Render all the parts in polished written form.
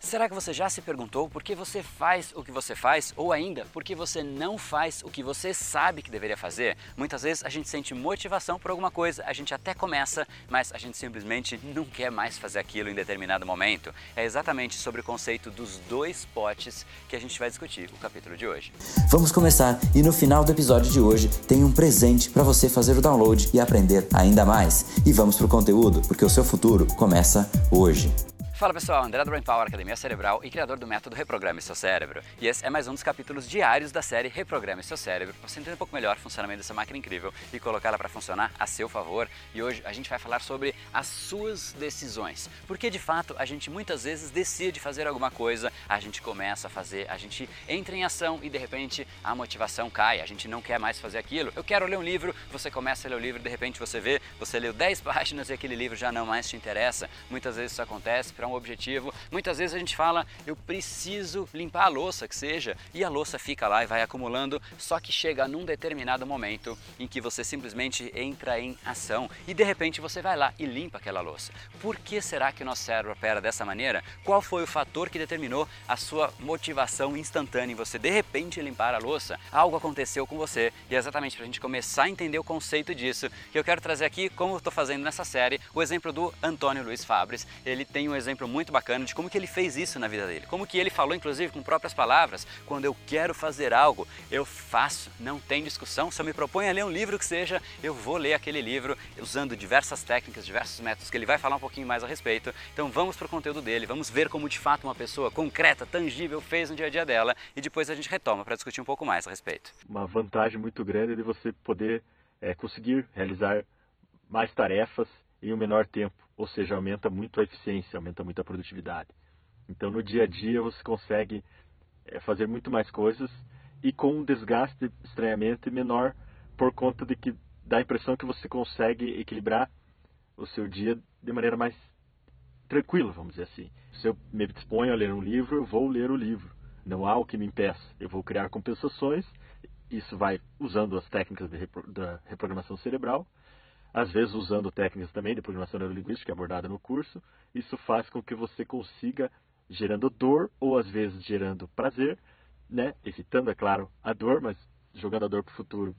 Será que você já se perguntou por que você faz o que você faz ou ainda por que você não faz o que você sabe que deveria fazer? Muitas vezes a gente sente motivação por alguma coisa, a gente até começa, mas a gente simplesmente não quer mais fazer aquilo em determinado momento. É exatamente sobre o conceito dos dois potes que a gente vai discutir no capítulo de hoje. Vamos começar e no final do episódio de hoje tem um presente para você fazer o download e aprender ainda mais. E vamos pro conteúdo, porque o seu futuro começa hoje. Fala pessoal, André do Brain Power, Academia Cerebral e criador do método Reprograme Seu Cérebro. E esse é mais um dos capítulos diários da série Reprograme Seu Cérebro, para você entender um pouco melhor o funcionamento dessa máquina incrível e colocá-la para funcionar a seu favor. E hoje a gente vai falar sobre as suas decisões. Porque de fato a gente muitas vezes decide fazer alguma coisa, a gente começa a fazer, a gente entra em ação e de repente a motivação cai, a gente não quer mais fazer aquilo. Eu quero ler um livro, você começa a ler o livro e de repente você leu 10 páginas e aquele livro já não mais te interessa. Muitas vezes isso acontece para um objetivo. Muitas vezes a gente fala, eu preciso limpar a louça, que seja, e a louça fica lá e vai acumulando, só que chega num determinado momento em que você simplesmente entra em ação e de repente você vai lá e limpa aquela louça. Por que será que o nosso cérebro opera dessa maneira? Qual foi o fator que determinou a sua motivação instantânea em você de repente limpar a louça? Algo aconteceu com você e é exatamente para a gente começar a entender o conceito disso que eu quero trazer aqui, como eu estou fazendo nessa série, o exemplo do Antônio Luiz Fabris. Ele tem um exemplo muito bacana de como que ele fez isso na vida dele, como que ele falou inclusive com próprias palavras, quando eu quero fazer algo, eu faço, não tem discussão, se eu me proponho a ler um livro que seja, eu vou ler aquele livro usando diversas técnicas, diversos métodos que ele vai falar um pouquinho mais a respeito. Então vamos para o conteúdo dele, vamos ver como de fato uma pessoa concreta, tangível fez no dia a dia dela e depois a gente retoma para discutir um pouco mais a respeito. Uma vantagem muito grande de você poder conseguir realizar mais tarefas em um menor tempo, ou seja, aumenta muito a eficiência, aumenta muito a produtividade. Então no dia a dia você consegue fazer muito mais coisas e com um desgaste estranhamente menor por conta de que dá a impressão que você consegue equilibrar o seu dia de maneira mais tranquila, vamos dizer assim. Se eu me disponho a ler um livro, eu vou ler o livro. Não há o que me impeça. Eu vou criar compensações, isso vai usando as técnicas da reprogramação cerebral, às vezes usando técnicas também de programação neurolinguística abordada no curso. Isso faz com que você consiga, gerando dor ou às vezes gerando prazer, né? Evitando, é claro, a dor, mas jogando a dor para o futuro.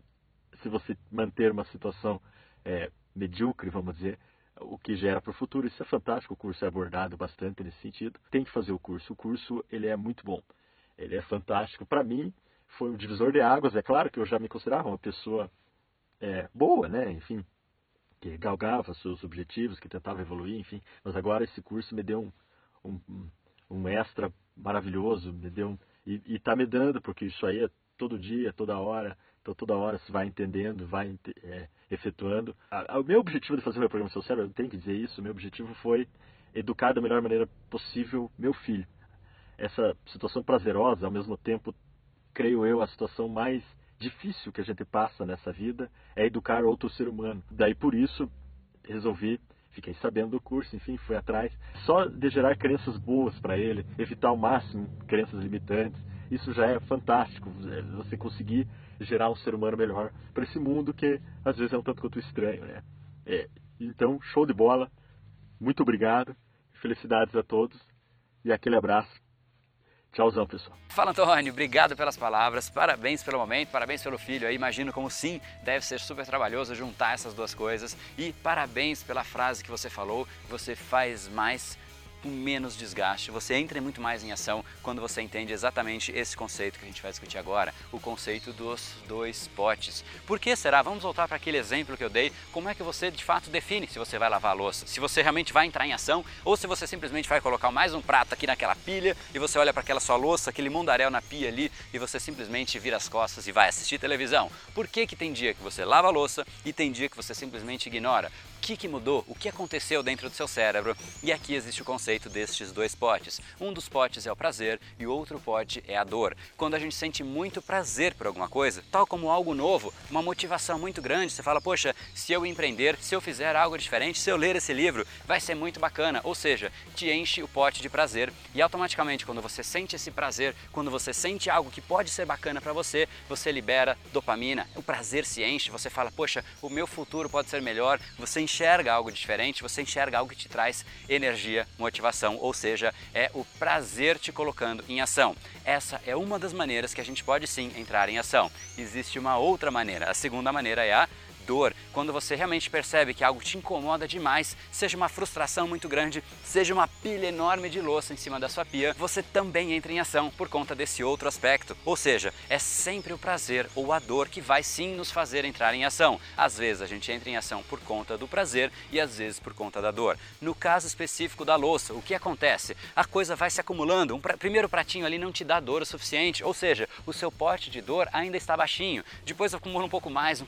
Se você manter uma situação medíocre, vamos dizer, o que gera para o futuro, isso é fantástico. O curso é abordado bastante nesse sentido. Tem que fazer o curso ele é muito bom, ele é fantástico. Para mim foi um divisor de águas. É claro que eu já me considerava uma pessoa boa, né? Enfim, que galgava seus objetivos, que tentava evoluir, enfim. Mas agora esse curso me deu um extra maravilhoso, me deu e está me dando, porque isso aí é todo dia, toda hora. Então toda hora você vai entendendo, vai efetuando. O meu objetivo de fazer o meu programa Seu Cérebro, eu tenho que dizer isso, o meu objetivo foi educar da melhor maneira possível meu filho. Essa situação prazerosa, ao mesmo tempo, creio eu, a situação mais difícil que a gente passa nessa vida é educar outro ser humano. Daí por isso fiquei sabendo do curso, enfim, fui atrás. Só de gerar crenças boas para ele, evitar ao máximo crenças limitantes, isso já é fantástico. Você conseguir gerar um ser humano melhor para esse mundo que às vezes é um tanto quanto estranho, né? Então, show de bola, muito obrigado, felicidades a todos e aquele abraço. Tchauzão, pessoal. Fala, Antônio, obrigado pelas palavras, parabéns pelo momento, parabéns pelo filho aí, imagino como sim, deve ser super trabalhoso juntar essas duas coisas e parabéns pela frase que você falou, você faz mais com menos desgaste, você entra muito mais em ação quando você entende exatamente esse conceito que a gente vai discutir agora, o conceito dos dois potes. Por que será? Vamos voltar para aquele exemplo que eu dei, como é que você de fato define se você vai lavar a louça, se você realmente vai entrar em ação ou se você simplesmente vai colocar mais um prato aqui naquela pilha e você olha para aquela sua louça, aquele mundaréu na pia ali e você simplesmente vira as costas e vai assistir televisão. Por que tem dia que você lava a louça e tem dia que você simplesmente ignora? O que mudou? O que aconteceu dentro do seu cérebro? E aqui existe o conceito destes dois potes. Um dos potes é o prazer e o outro pote é a dor. Quando a gente sente muito prazer por alguma coisa, tal como algo novo, uma motivação muito grande, você fala, poxa, se eu empreender, se eu fizer algo diferente, se eu ler esse livro, vai ser muito bacana. Ou seja, te enche o pote de prazer e automaticamente quando você sente esse prazer, quando você sente algo que pode ser bacana para você, você libera dopamina, o prazer se enche, você fala, poxa, o meu futuro pode ser melhor, você enxerga algo diferente, você enxerga algo que te traz energia, motivação. motivação, ou seja, é o prazer te colocando em ação. Essa é uma das maneiras que a gente pode sim entrar em ação. Existe uma outra maneira, a segunda maneira é a dor, quando você realmente percebe que algo te incomoda demais, seja uma frustração muito grande, seja uma pilha enorme de louça em cima da sua pia, você também entra em ação por conta desse outro aspecto. Ou seja, é sempre o prazer ou a dor que vai sim nos fazer entrar em ação. Às vezes a gente entra em ação por conta do prazer e às vezes por conta da dor. No caso específico da louça, o que acontece? A coisa vai se acumulando, primeiro pratinho ali não te dá dor o suficiente, ou seja, o seu pote de dor ainda está baixinho, depois acumula um pouco mais,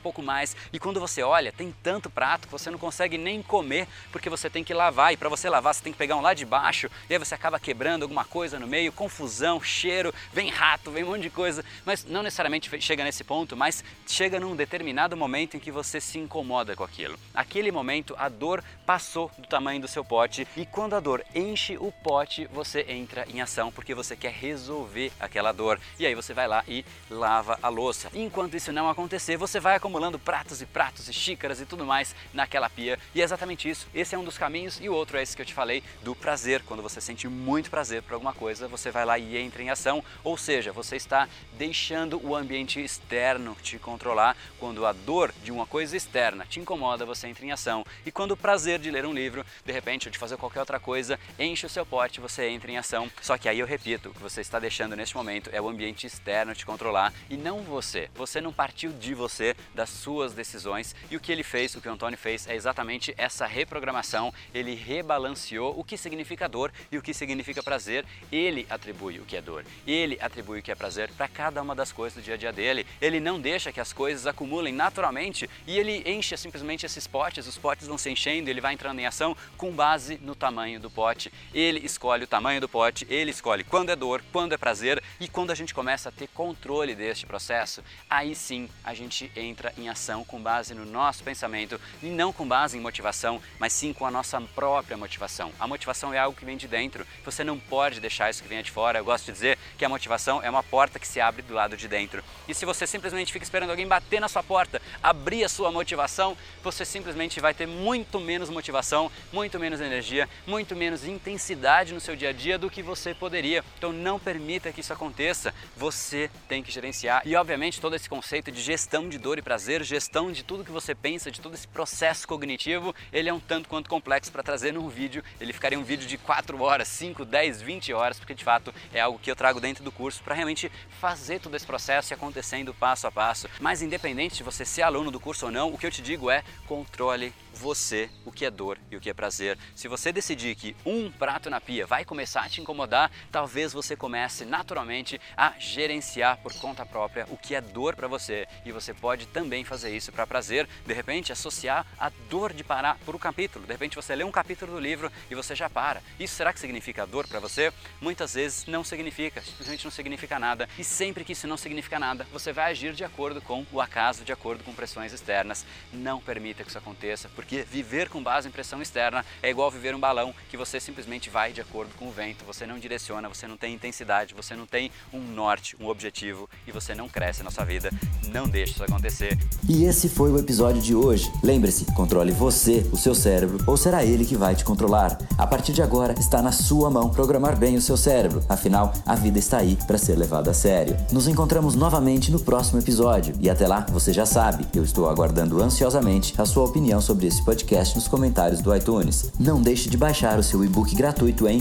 e quando você olha, tem tanto prato que você não consegue nem comer porque você tem que lavar, e para você lavar você tem que pegar um lá de baixo, e aí você acaba quebrando alguma coisa no meio, confusão, cheiro, vem rato, vem um monte de coisa, mas não necessariamente chega nesse ponto, mas chega num determinado momento em que você se incomoda com aquilo. Aquele momento a dor passou do tamanho do seu pote, e quando a dor enche o pote, você entra em ação porque você quer resolver aquela dor, e aí você vai lá e lava a louça. Enquanto isso não acontecer, você vai acumulando pratos e xícaras e tudo mais naquela pia, e é exatamente isso. Esse é um dos caminhos, e o outro é esse que eu te falei do prazer. Quando você sente muito prazer por alguma coisa, você vai lá e entra em ação, ou seja, você está deixando o ambiente externo te controlar. Quando a dor de uma coisa externa te incomoda, você entra em ação, e quando o prazer de ler um livro, de repente, ou de fazer qualquer outra coisa, enche o seu pote, você entra em ação. Só que aí eu repito, o que você está deixando neste momento é o ambiente externo te controlar e não você. Você não partiu de você, das suas decisões. E o que ele fez, o que o Antônio fez, é exatamente essa reprogramação. Ele rebalanceou o que significa dor e o que significa prazer. Ele atribui o que é dor, ele atribui o que é prazer para cada uma das coisas do dia a dia dele. Ele não deixa que as coisas acumulem naturalmente e ele enche simplesmente esses potes, os potes vão se enchendo, ele vai entrando em ação com base no tamanho do pote. Ele escolhe o tamanho do pote, ele escolhe quando é dor, quando é prazer, e quando a gente começa a ter controle deste processo, aí sim a gente entra em ação com base no nosso pensamento, e não com base em motivação, mas sim com a nossa própria motivação. A motivação é algo que vem de dentro, você não pode deixar isso que venha de fora. Eu gosto de dizer que a motivação é uma porta que se abre do lado de dentro, e se você simplesmente fica esperando alguém bater na sua porta, abrir a sua motivação, você simplesmente vai ter muito menos motivação, muito menos energia, muito menos intensidade no seu dia a dia do que você poderia. Então não permita que isso aconteça, você tem que gerenciar. E obviamente todo esse conceito de gestão de dor e prazer, gestão de tudo que você pensa, de todo esse processo cognitivo, ele é um tanto quanto complexo para trazer num vídeo. Ele ficaria um vídeo de 4 horas, 5, 10, 20 horas, porque de fato é algo que eu trago dentro do curso para realmente fazer todo esse processo acontecendo passo a passo. Mas independente de você ser aluno do curso ou não, o que eu te digo é: controle você o que é dor e o que é prazer. Se você decidir que um prato na pia vai começar a te incomodar, talvez você comece naturalmente a gerenciar por conta própria o que é dor para você, e você pode também fazer isso para prazer. De repente associar a dor de parar por um capítulo. De repente você lê um capítulo do livro e você já para. Isso será que significa dor para você? Muitas vezes não significa, simplesmente não significa nada, e sempre que isso não significa nada, você vai agir de acordo com o acaso, de acordo com pressões externas. Não permita que isso aconteça, porque viver com base em pressão externa é igual viver um balão que você simplesmente vai de acordo com o vento, você não direciona, você não tem intensidade, você não tem um norte, um objetivo, e você não cresce na sua vida. Não deixe isso acontecer. E esse foi o episódio de hoje. Lembre-se, controle você, o seu cérebro, ou será ele que vai te controlar? A partir de agora está na sua mão programar bem o seu cérebro. Afinal, a vida está aí para ser levada a sério. Nos encontramos novamente no próximo episódio, e até lá, você já sabe, eu estou aguardando ansiosamente a sua opinião sobre esse podcast nos comentários do iTunes. Não deixe de baixar o seu e-book gratuito em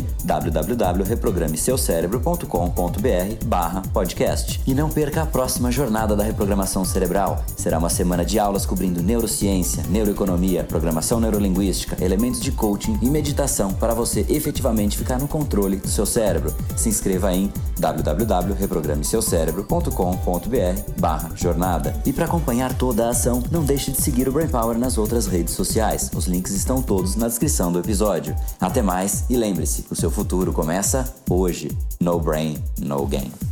www.reprogrameseucerebro.com.br/podcast. E não perca a próxima jornada da reprogramação cerebral. Será uma semana de aulas cobrindo neurociência, neuroeconomia, programação neurolinguística, elementos de coaching e meditação para você efetivamente ficar no controle do seu cérebro. Se inscreva em www.reprogrameseucerebro.com.br/jornada. E para acompanhar toda a ação, não deixe de seguir o Brain Power nas outras redes sociais. Os links estão todos na descrição do episódio. Até mais e lembre-se, o seu futuro começa hoje. No brain, no game.